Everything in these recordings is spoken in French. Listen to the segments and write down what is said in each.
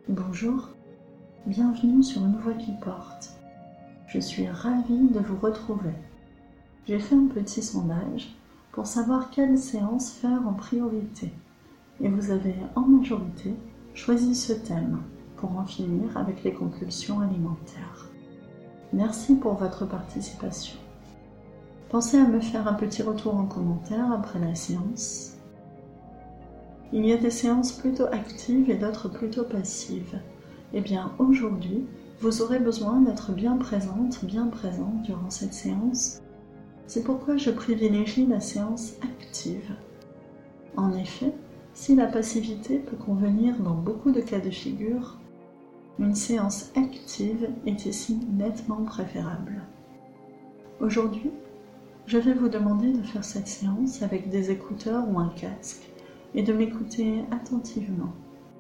Bonjour, bienvenue sur Une Voix qui porte. Je suis ravie de vous retrouver. J'ai fait un petit sondage pour savoir quelle séance faire en priorité. Et vous avez en majorité choisi ce thème pour en finir avec les compulsions alimentaires. Merci pour votre participation. Pensez à me faire un petit retour en commentaire après la séance. Il y a des séances plutôt actives et d'autres plutôt passives. Eh bien, aujourd'hui, vous aurez besoin d'être bien présent durant cette séance. C'est pourquoi je privilégie la séance active. En effet, si la passivité peut convenir dans beaucoup de cas de figure, une séance active est ici nettement préférable. Aujourd'hui, je vais vous demander de faire cette séance avec des écouteurs ou un casque et de m'écouter attentivement.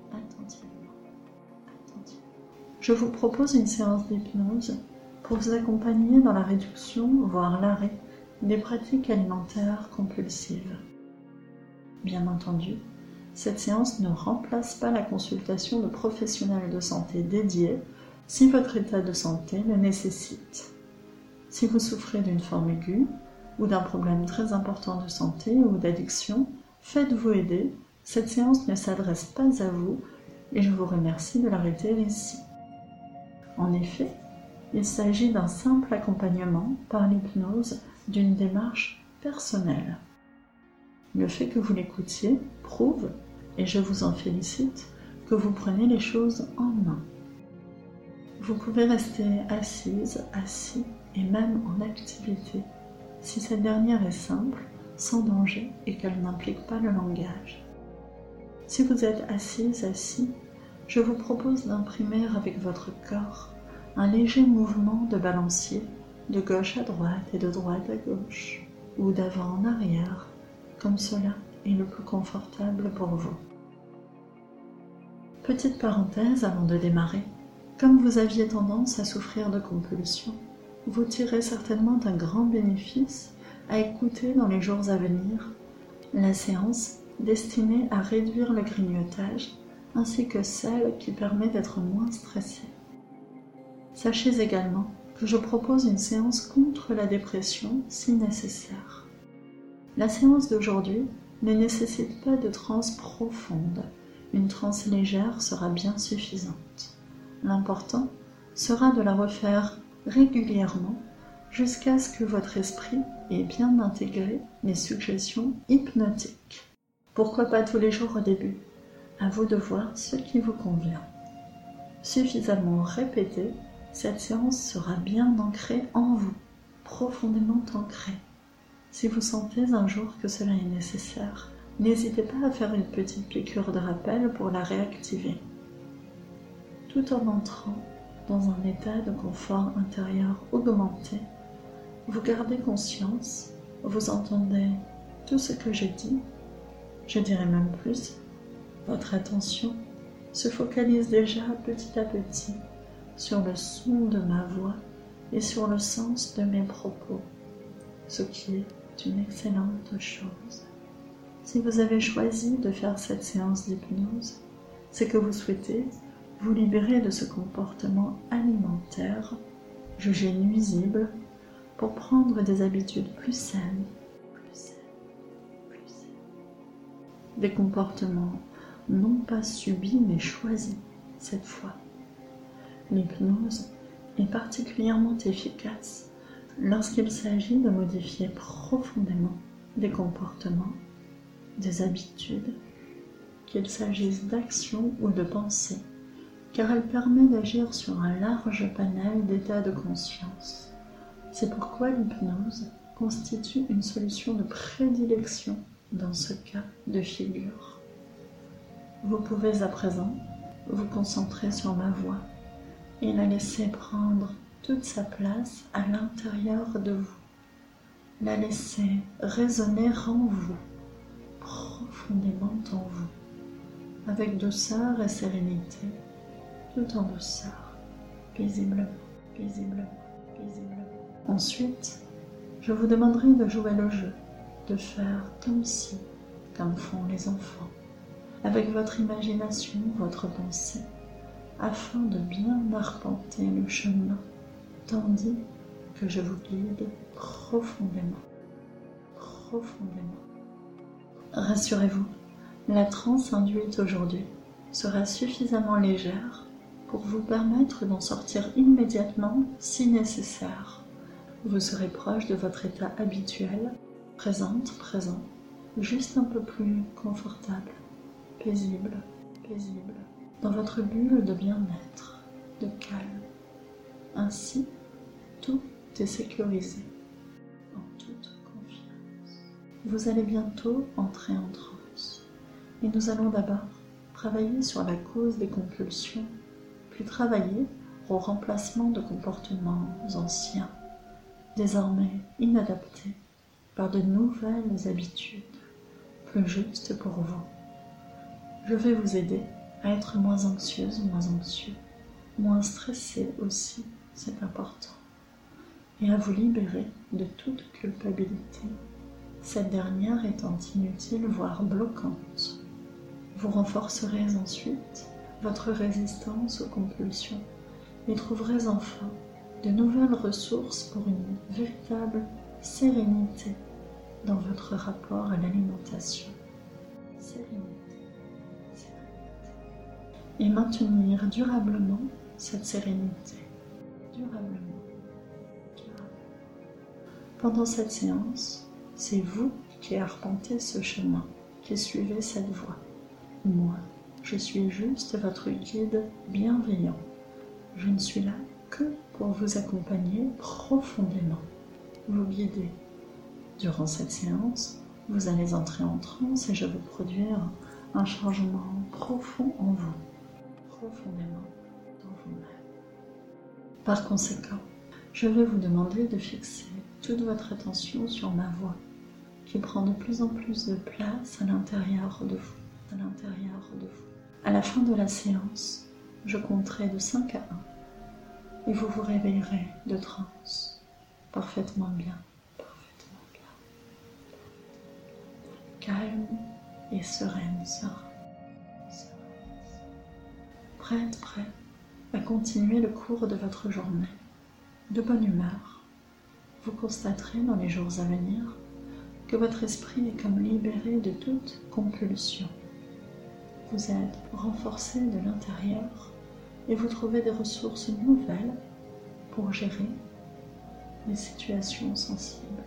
Je vous propose une séance d'hypnose pour vous accompagner dans la réduction, voire l'arrêt, des pratiques alimentaires compulsives. Bien entendu, cette séance ne remplace pas la consultation de professionnels de santé dédiés si votre état de santé le nécessite. Si vous souffrez d'une forme aiguë ou d'un problème très important de santé ou d'addiction, faites-vous aider, cette séance ne s'adresse pas à vous et je vous remercie de l'arrêter ici. En effet, il s'agit d'un simple accompagnement par l'hypnose d'une démarche personnelle. Le fait que vous l'écoutiez prouve, et je vous en félicite, que vous prenez les choses en main. Vous pouvez rester assise, assis et même en activité, si cette dernière est simple, sans danger et qu'elle n'implique pas le langage. Si vous êtes assise, assis, je vous propose d'imprimer avec votre corps un léger mouvement de balancier, de gauche à droite et de droite à gauche, ou d'avant en arrière, comme cela est le plus confortable pour vous. Petite parenthèse avant de démarrer, comme vous aviez tendance à souffrir de compulsions, vous tirez certainement un grand bénéfice à écouter dans les jours à venir la séance destinée à réduire le grignotage ainsi que celle qui permet d'être moins stressé. Sachez également que je propose une séance contre la dépression si nécessaire. La séance d'aujourd'hui ne nécessite pas de transe profonde, une transe légère sera bien suffisante. L'important sera de la refaire régulièrement jusqu'à ce que votre esprit ait bien intégré les suggestions hypnotiques. Pourquoi pas tous les jours au début? À vous de voir ce qui vous convient. Suffisamment répétée, cette séance sera bien ancrée en vous, profondément ancrée. Si vous sentez un jour que cela est nécessaire, n'hésitez pas à faire une petite piqûre de rappel pour la réactiver. Tout en entrant dans un état de confort intérieur augmenté, vous gardez conscience, vous entendez tout ce que je dis, je dirais même plus, votre attention se focalise déjà petit à petit sur le son de ma voix et sur le sens de mes propos, ce qui est une excellente chose. Si vous avez choisi de faire cette séance d'hypnose, c'est que vous souhaitez vous libérer de ce comportement alimentaire jugé nuisible pour prendre des habitudes plus saines, des comportements non pas subis mais choisis cette fois. L'hypnose est particulièrement efficace lorsqu'il s'agit de modifier profondément des comportements, des habitudes, qu'il s'agisse d'actions ou de pensées, car elle permet d'agir sur un large panel d'états de conscience. C'est pourquoi l'hypnose constitue une solution de prédilection dans ce cas de figure. Vous pouvez à présent vous concentrer sur ma voix et la laisser prendre toute sa place à l'intérieur de vous. La laisser résonner en vous, profondément en vous, avec douceur et sérénité, tout en douceur, paisiblement. Ensuite, je vous demanderai de jouer le jeu, de faire comme si, comme font les enfants, avec votre imagination, votre pensée, afin de bien arpenter le chemin, tandis que je vous guide profondément. Rassurez-vous, la transe induite aujourd'hui sera suffisamment légère pour vous permettre d'en sortir immédiatement si nécessaire. Vous serez proche de votre état habituel, présent, juste un peu plus confortable, paisible, dans votre bulle de bien-être, de calme. Ainsi, tout est sécurisé, en toute confiance. Vous allez bientôt entrer en transe, et nous allons d'abord travailler sur la cause des compulsions, puis travailler au remplacement de comportements anciens, désormais inadaptés, par de nouvelles habitudes, plus justes pour vous. Je vais vous aider à être moins anxieuse, moins anxieux, moins stressé aussi, c'est important, et à vous libérer de toute culpabilité, cette dernière étant inutile, voire bloquante. Vous renforcerez ensuite votre résistance aux compulsions et trouverez enfin de nouvelles ressources pour une véritable sérénité dans votre rapport à l'alimentation. Sérénité. Et maintenir durablement cette sérénité. Pendant cette séance, c'est vous qui arpentez ce chemin, qui suivez cette voie. Moi, je suis juste votre guide bienveillant. Je ne suis là que pour vous accompagner profondément, vous guider. Durant cette séance, vous allez entrer en transe et je vais produire un changement profond en vous, profondément dans vous-même. Par conséquent, je vais vous demander de fixer toute votre attention sur ma voix, qui prend de plus en plus de place à l'intérieur de vous. À la fin de la séance, je compterai de 5 à 1 et vous vous réveillerez de transe, parfaitement bien, calme et sereine. Prête à continuer le cours de votre journée. De bonne humeur, vous constaterez dans les jours à venir que votre esprit est comme libéré de toute compulsion. Vous êtes renforcé de l'intérieur et vous trouvez des ressources nouvelles pour gérer les situations sensibles.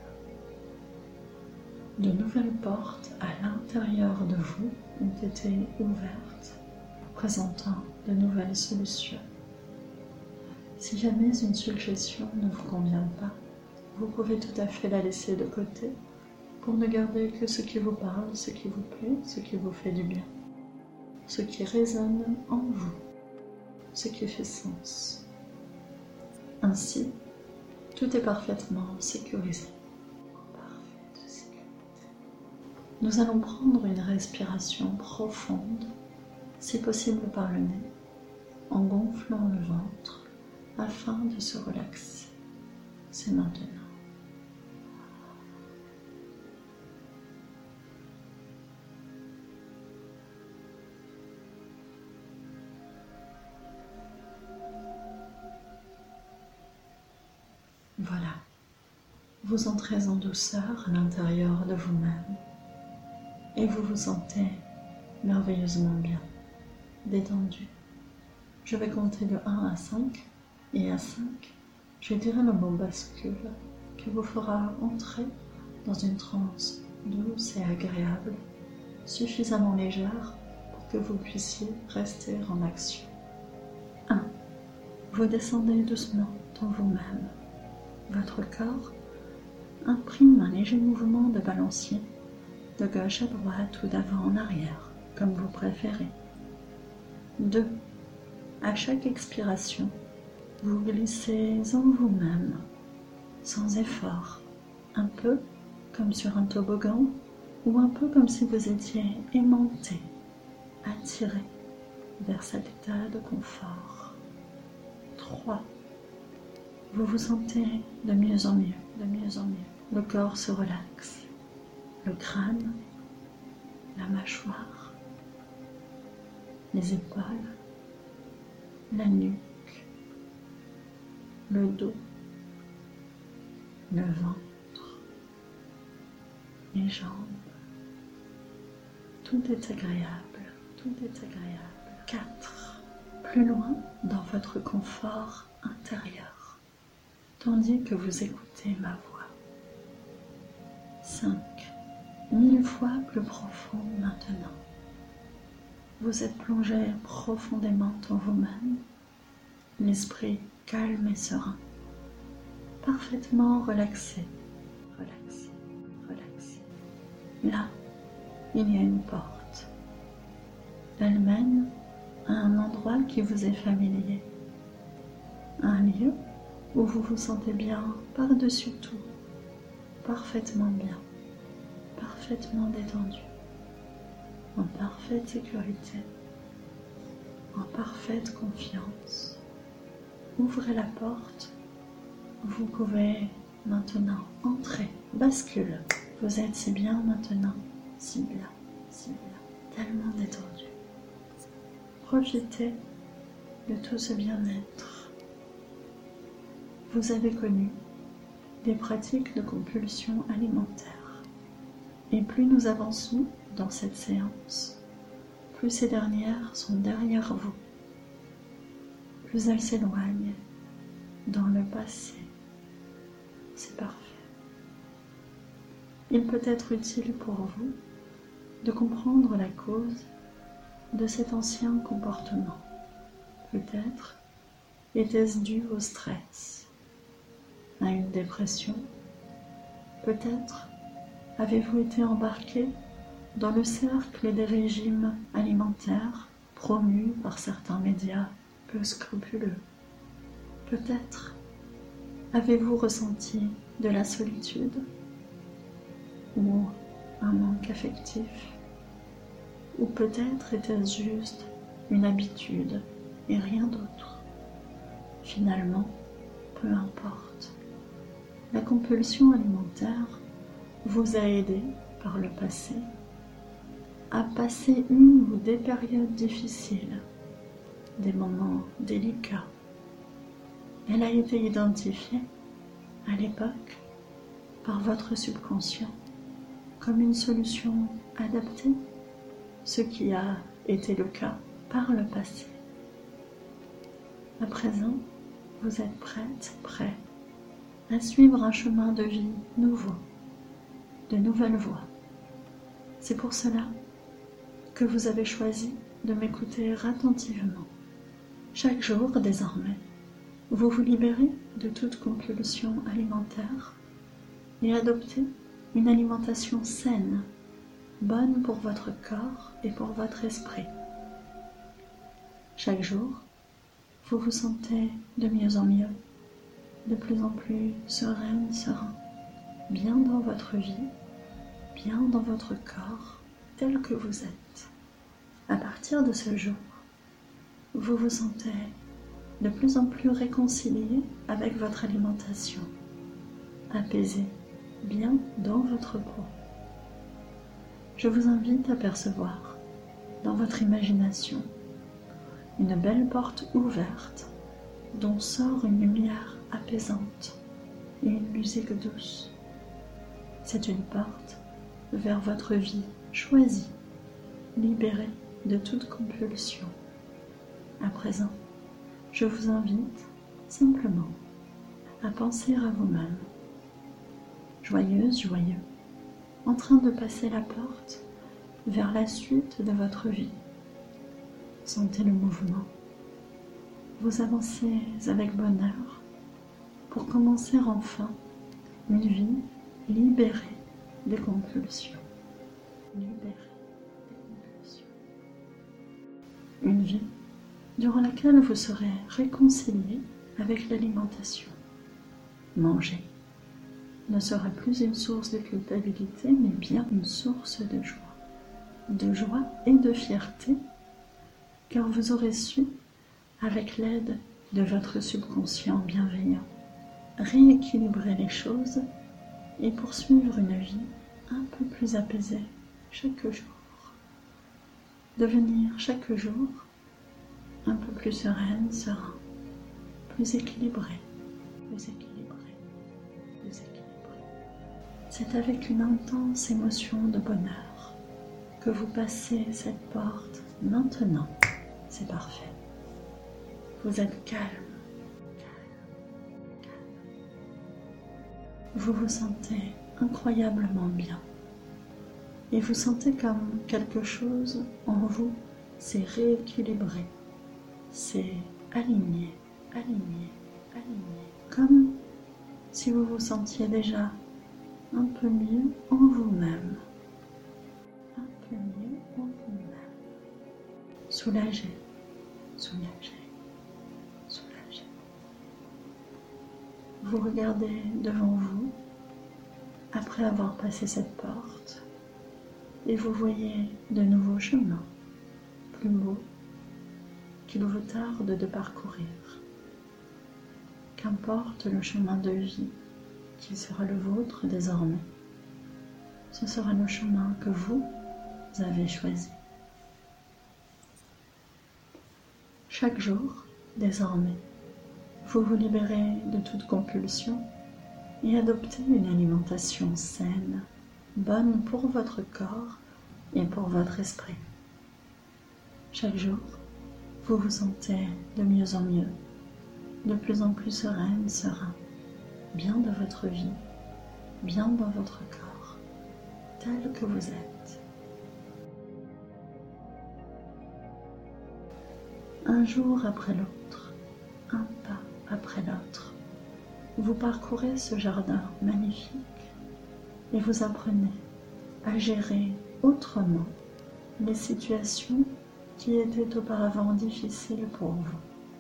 De nouvelles portes à l'intérieur de vous ont été ouvertes, présentant de nouvelles solutions. Si jamais une suggestion ne vous convient pas, vous pouvez tout à fait la laisser de côté pour ne garder que ce qui vous parle, ce qui vous plaît, ce qui vous fait du bien, ce qui résonne en vous, ce qui fait sens. Ainsi, tout est parfaitement sécurisé. Parfaite sécurité. Nous allons prendre une respiration profonde, si possible par le nez, en gonflant le ventre afin de se relaxer. C'est maintenant. Voilà, vous entrez en douceur à l'intérieur de vous-même et vous vous sentez merveilleusement bien, détendu. Je vais compter de 1 à 5 et à 5, je dirai le mot bascule qui vous fera entrer dans une transe douce et agréable, suffisamment légère pour que vous puissiez rester en action. 1. Vous descendez doucement dans vous-même. Votre corps imprime un léger mouvement de balancier, de gauche à droite ou d'avant en arrière, comme vous préférez. 2. À chaque expiration, vous glissez en vous-même, sans effort, un peu comme sur un toboggan ou un peu comme si vous étiez aimanté, attiré vers cet état de confort. 3. Vous vous sentez de mieux en mieux. Le corps se relaxe, le crâne, la mâchoire, les épaules, la nuque, le dos, le ventre, les jambes. Tout est agréable, tout est agréable. 4. Plus loin dans votre confort intérieur, tandis que vous écoutez ma voix. 5. 1000 fois plus profond maintenant. Vous êtes plongé profondément en vous-même, l'esprit calme et serein, parfaitement relaxé, relaxé, relaxé. Là, il y a une porte. Elle mène à un endroit qui vous est familier, un lieu où vous vous sentez bien par-dessus tout, parfaitement bien, parfaitement détendu, en parfaite sécurité, en parfaite confiance. Ouvrez la porte, vous pouvez maintenant entrer, bascule. Vous êtes si bien maintenant, si bien, tellement détendu. Profitez de tout ce bien-être. Vous avez connu des pratiques de compulsion alimentaire. Et plus nous avançons dans cette séance, plus ces dernières sont derrière vous, plus elles s'éloignent dans le passé. C'est parfait. Il peut être utile pour vous de comprendre la cause de cet ancien comportement. Peut-être était-ce dû au stress, à une dépression. Peut-être avez-vous été embarqué dans le cercle des régimes alimentaires promus par certains médias peu scrupuleux. Peut-être avez-vous ressenti de la solitude ou un manque affectif, ou peut-être était-ce juste une habitude et rien d'autre. Finalement, peu importe. La compulsion alimentaire vous a aidé par le passé à passer une ou des périodes difficiles, des moments délicats. Elle a été identifiée à l'époque par votre subconscient comme une solution adaptée, ce qui a été le cas par le passé. À présent, vous êtes prêt à suivre un chemin de vie nouveau, de nouvelles voies. C'est pour cela que vous avez choisi de m'écouter attentivement. Chaque jour, désormais, vous vous libérez de toute compulsion alimentaire et adoptez une alimentation saine, bonne pour votre corps et pour votre esprit. Chaque jour, vous vous sentez de mieux en mieux, de plus en plus serein, bien dans votre vie, bien dans votre corps, tel que vous êtes. À partir de ce jour, vous vous sentez de plus en plus réconcilié avec votre alimentation, apaisé, bien dans votre peau. Je vous invite à percevoir, dans votre imagination, une belle porte ouverte dont sort une lumière apaisante et une musique douce. C'est une porte vers votre vie choisie, libérée de toute compulsion. À présent, je vous invite simplement à penser à vous-même, joyeuse, joyeux, en train de passer la porte vers la suite de votre vie. Sentez le mouvement. Vous avancez avec bonheur pour commencer enfin une vie libérée des compulsions. Libérée des compulsions. Une vie durant laquelle vous serez réconcilié avec l'alimentation. Manger ne sera plus une source de culpabilité, mais bien une source de joie et de fierté, car vous aurez su, avec l'aide de votre subconscient bienveillant, rééquilibrer les choses et poursuivre une vie un peu plus apaisée chaque jour. Devenir chaque jour un peu plus sereine, serein, plus équilibré, plus équilibré, plus équilibré. C'est avec une intense émotion de bonheur que vous passez cette porte maintenant. C'est parfait. Vous êtes calme, calme, calme. Vous vous sentez incroyablement bien. Et vous sentez comme quelque chose en vous s'est rééquilibré, s'est aligné, aligné, aligné. Comme si vous vous sentiez déjà un peu mieux en vous-même. Un peu mieux en vous-même. Soulagé, soulagé, soulagé. Vous regardez devant vous, après avoir passé cette porte, et vous voyez de nouveaux chemins, plus beaux, qu'il vous tarde de parcourir. Qu'importe le chemin de vie qui sera le vôtre désormais, ce sera le chemin que vous avez choisi. Chaque jour, désormais, vous vous libérez de toute compulsion et adoptez une alimentation saine, bonne pour votre corps et pour votre esprit. Chaque jour, vous vous sentez de mieux en mieux, de plus en plus sereine, serein, bien de votre vie, bien dans votre corps, tel que vous êtes. Un jour après l'autre, un pas après l'autre, vous parcourez ce jardin magnifique et vous apprenez à gérer autrement les situations qui étaient auparavant difficiles pour vous.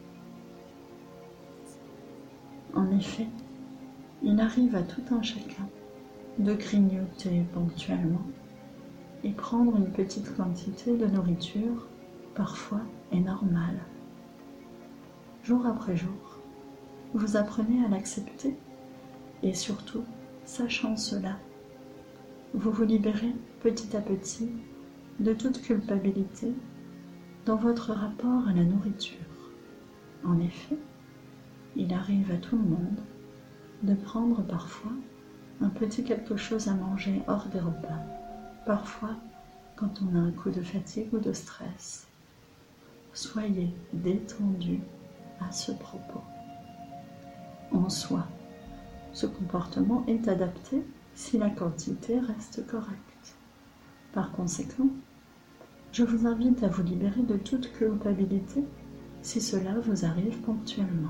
En effet, il arrive à tout un chacun de grignoter ponctuellement et prendre une petite quantité de nourriture, parfois est normale. Jour après jour, vous apprenez à l'accepter et surtout, sachant cela, vous vous libérez petit à petit de toute culpabilité dans votre rapport à la nourriture. En effet, il arrive à tout le monde de prendre parfois un petit quelque chose à manger hors des repas, parfois quand on a un coup de fatigue ou de stress. Soyez détendu à ce propos. En soi, ce comportement est adapté si la quantité reste correcte. Par conséquent, je vous invite à vous libérer de toute culpabilité si cela vous arrive ponctuellement.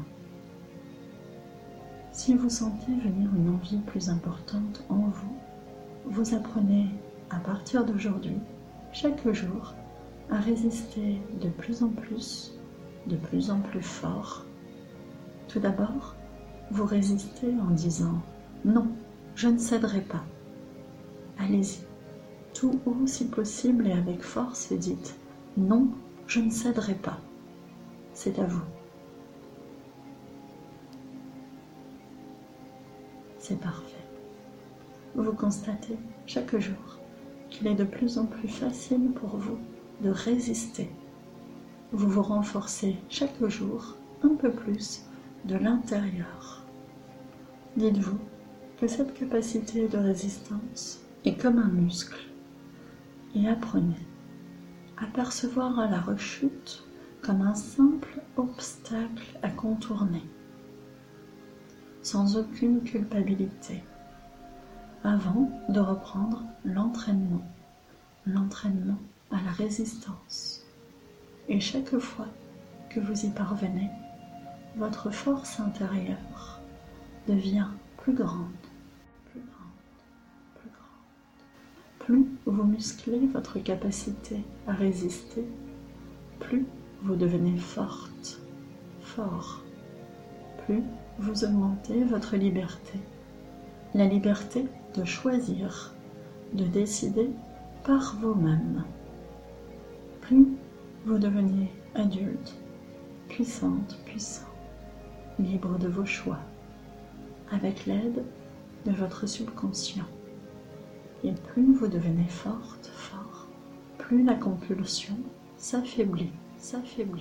Si vous sentez venir une envie plus importante en vous, vous apprenez à partir d'aujourd'hui, chaque jour, à résister de plus en plus fort. Tout d'abord, vous résistez en disant « Non, je ne céderai pas ». Allez-y, tout haut si possible et avec force, et dites « Non, je ne céderai pas ». C'est à vous. C'est parfait. Vous constatez chaque jour qu'il est de plus en plus facile pour vous de résister. Vous vous renforcez chaque jour un peu plus de l'intérieur. Dites-vous que cette capacité de résistance est comme un muscle et apprenez à percevoir la rechute comme un simple obstacle à contourner, sans aucune culpabilité, avant de reprendre l'entraînement à la résistance. Et chaque fois que vous y parvenez, votre force intérieure devient plus grande, plus grande, plus grande. Plus vous musclez votre capacité à résister, plus vous devenez forte, fort. Plus vous augmentez votre liberté, la liberté de choisir, de décider par vous-même. Plus vous devenez adulte, puissante, puissant, libre de vos choix, avec l'aide de votre subconscient. Et plus vous devenez forte, fort, plus la compulsion s'affaiblit, s'affaiblit,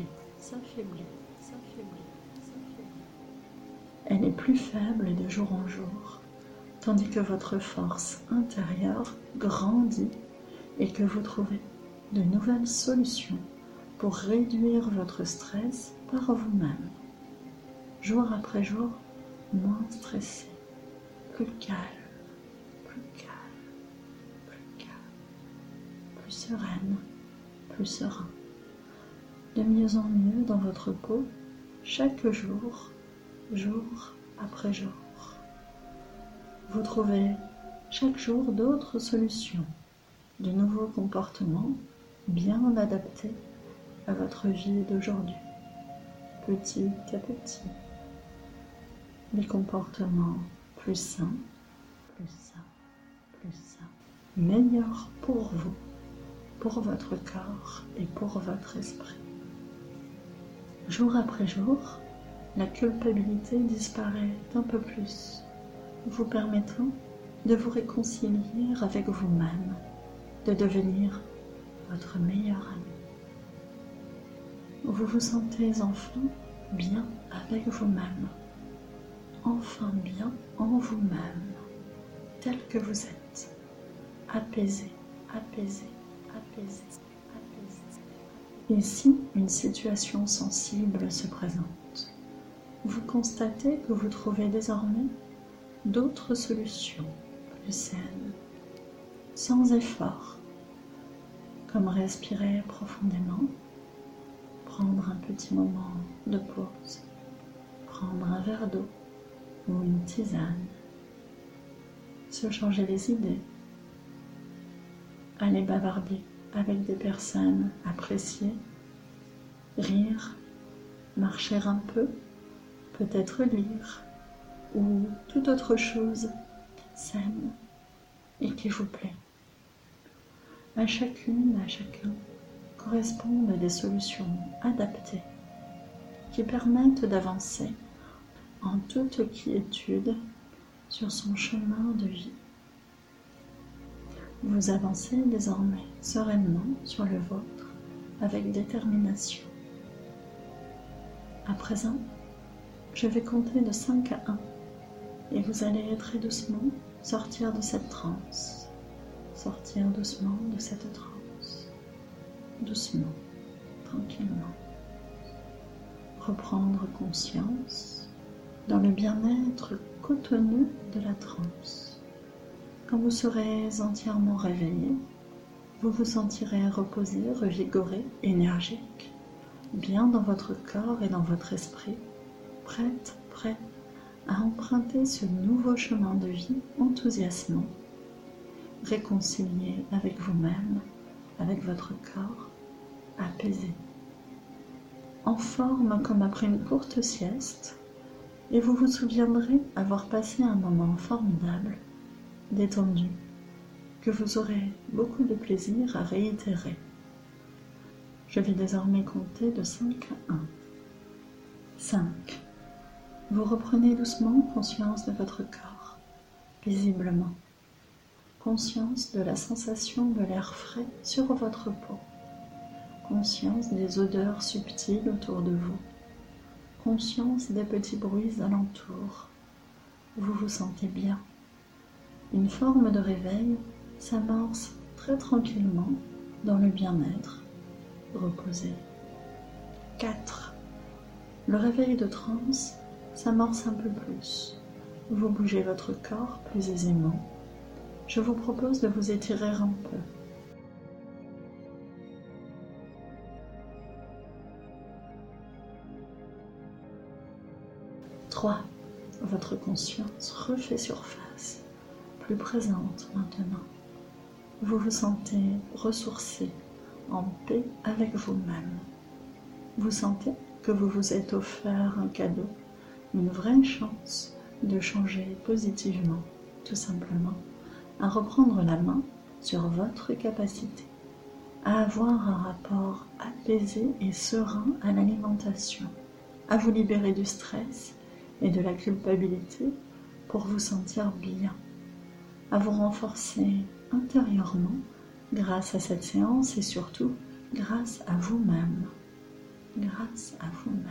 s'affaiblit, s'affaiblit, s'affaiblit. Elle est plus faible de jour en jour, tandis que votre force intérieure grandit et que vous trouvez de nouvelles solutions pour réduire votre stress par vous-même. Jour après jour, moins stressé, plus calme, plus calme, plus calme, plus sereine, plus serein. De mieux en mieux dans votre peau, chaque jour, jour après jour. Vous trouvez chaque jour d'autres solutions, de nouveaux comportements bien adaptés à votre vie d'aujourd'hui, petit à petit. Des comportements plus sains, plus sains, plus sains, meilleurs pour vous, pour votre corps et pour votre esprit. Jour après jour, la culpabilité disparaît un peu plus, vous permettant de vous réconcilier avec vous-même, de devenir votre meilleur ami. Vous vous sentez enfin bien avec vous-même, enfin bien en vous-même, tel que vous êtes, apaisé, apaisé, apaisé, apaisé. Et si une situation sensible se présente, vous constatez que vous trouvez désormais d'autres solutions plus saines, sans effort, comme respirer profondément, prendre un petit moment de pause, prendre un verre d'eau ou une tisane, se changer les idées, aller bavarder avec des personnes appréciées, rire, marcher un peu, peut-être lire, ou toute autre chose saine et qui vous plaît. À chacune, à chacun, correspondent des solutions adaptées qui permettent d'avancer en toute quiétude sur son chemin de vie. Vous avancez désormais sereinement sur le vôtre avec détermination. À présent, je vais compter de 5 à 1 et vous allez très doucement sortir de cette transe, sortir doucement de cette transe, doucement, tranquillement. Reprendre conscience dans le bien-être cotonneux de la transe. Quand vous serez entièrement réveillé, vous vous sentirez reposé, revigoré, énergique, bien dans votre corps et dans votre esprit, prêt à emprunter ce nouveau chemin de vie enthousiasmant, réconcilié avec vous-même, avec votre corps, apaisé, en forme comme après une courte sieste, et vous vous souviendrez avoir passé un moment formidable, détendu, que vous aurez beaucoup de plaisir à réitérer. Je vais désormais compter de 5 à 1. 5. Vous reprenez doucement conscience de votre corps, paisiblement. Conscience de la sensation de l'air frais sur votre peau. Conscience des odeurs subtiles autour de vous. Conscience des petits bruits alentours. Vous vous sentez bien. Une forme de réveil s'amorce très tranquillement dans le bien-être, reposé. 4. Le réveil de transe s'amorce un peu plus. Vous bougez votre corps plus aisément. Je vous propose de vous étirer un peu. 3. Votre conscience refait surface, plus présente maintenant. Vous vous sentez ressourcé, en paix avec vous-même. Vous sentez que vous vous êtes offert un cadeau, une vraie chance de changer positivement, tout simplement, à reprendre la main sur votre capacité, à avoir un rapport apaisé et serein à l'alimentation, à vous libérer du stress et de la culpabilité pour vous sentir bien, à vous renforcer intérieurement grâce à cette séance et surtout grâce à vous-même. Grâce grâce à vous-même.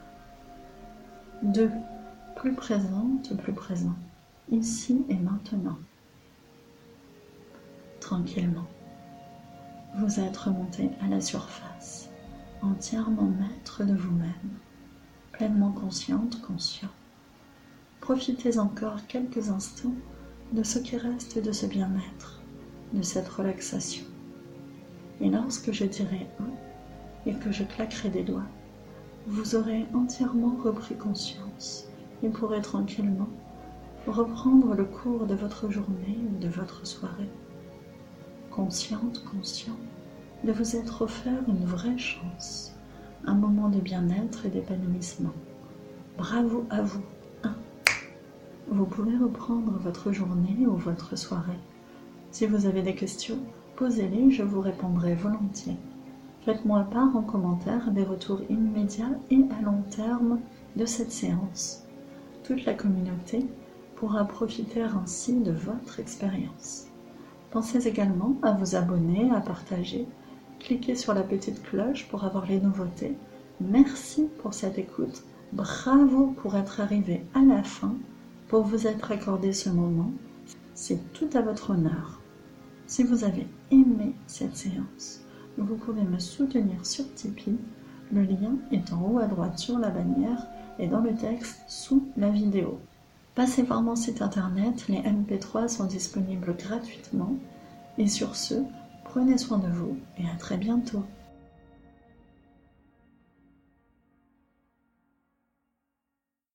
2. Plus présente, plus présent, ici et maintenant. Tranquillement, vous êtes remonté à la surface, entièrement maître de vous-même, pleinement consciente, conscient. Profitez encore quelques instants de ce qui reste de ce bien-être, de cette relaxation. Et lorsque je dirai « et que je claquerai des doigts, vous aurez entièrement repris conscience et pourrez tranquillement reprendre le cours de votre journée ou de votre soirée. Consciente, conscient de vous être offert une vraie chance, un moment de bien-être et d'épanouissement. Bravo à vous. 1. Vous pouvez reprendre votre journée ou votre soirée. Si vous avez des questions, posez-les, je vous répondrai volontiers. Faites-moi part en commentaire des retours immédiats et à long terme de cette séance. Toute la communauté pourra profiter ainsi de votre expérience. Pensez également à vous abonner, à partager. Cliquez sur la petite cloche pour avoir les nouveautés. Merci pour cette écoute. Bravo pour être arrivé à la fin, pour vous être accordé ce moment. C'est tout à votre honneur. Si vous avez aimé cette séance, vous pouvez me soutenir sur Tipeee. Le lien est en haut à droite sur la bannière et dans le texte sous la vidéo. Passez par mon site internet, les MP3 sont disponibles gratuitement. Et sur ce, prenez soin de vous et à très bientôt.